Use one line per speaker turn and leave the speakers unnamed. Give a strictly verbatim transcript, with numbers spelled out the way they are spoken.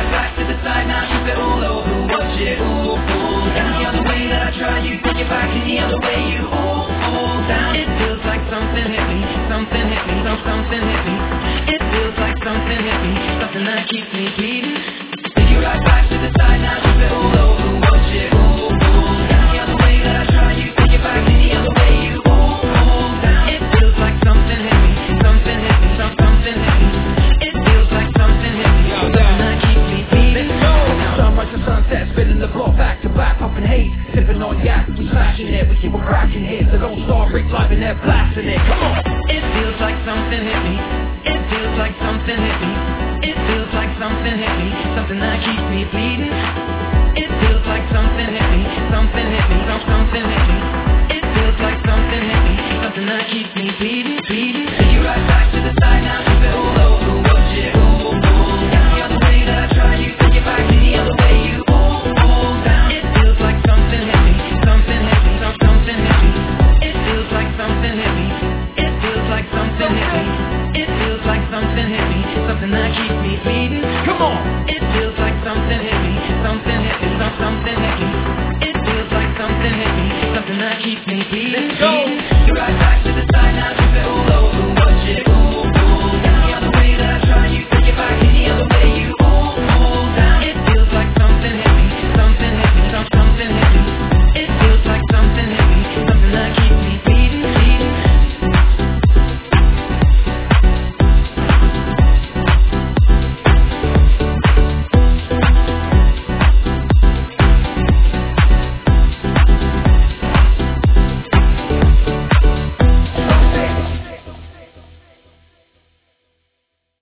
right back to the side now, keep it all over. Watch it all fall down. The other way that I try, you take it back, and the other way you all fall down. It feels like something hit me, something hit me, some something hit me. It feels like something hit me, something that keeps me bleeding. Take you right back to the side now, keep it all over. Watch it all fall down. The other way that I try, you take it back, and the other way you all fall down. It feels like something hit me, something hit me, some something hit me. It feels like something hit me, something that keeps me bleeding.
Sunrise to sunset, spinning the block back to back, puffing haze, sipping on yak, we smashing it, we keep on cracking hits. The Lone Star Rick live and they're blasting it. Come on.
It feels like something hit me. It feels like something hit me. It feels like something hit me, something that keeps me bleeding. It feels like something hit me, something hit me, some something hit me. It feels like something hit me, something that keeps me bleeding, bleeding. Take you right back to the side now, keep it all over. Watch it all fall down. The other way that I try, you take it back, and the other way you all fall down. It feels like something hit me, something hit me, some something hit me. It feels like something hit me. It feels like something hit me. It feels like something hit me, something that keeps me bleeding.
Come on.
It feels like something hit me, something hit me, some something hit me. It feels like something hit me, something that keeps me bleeding.
Go.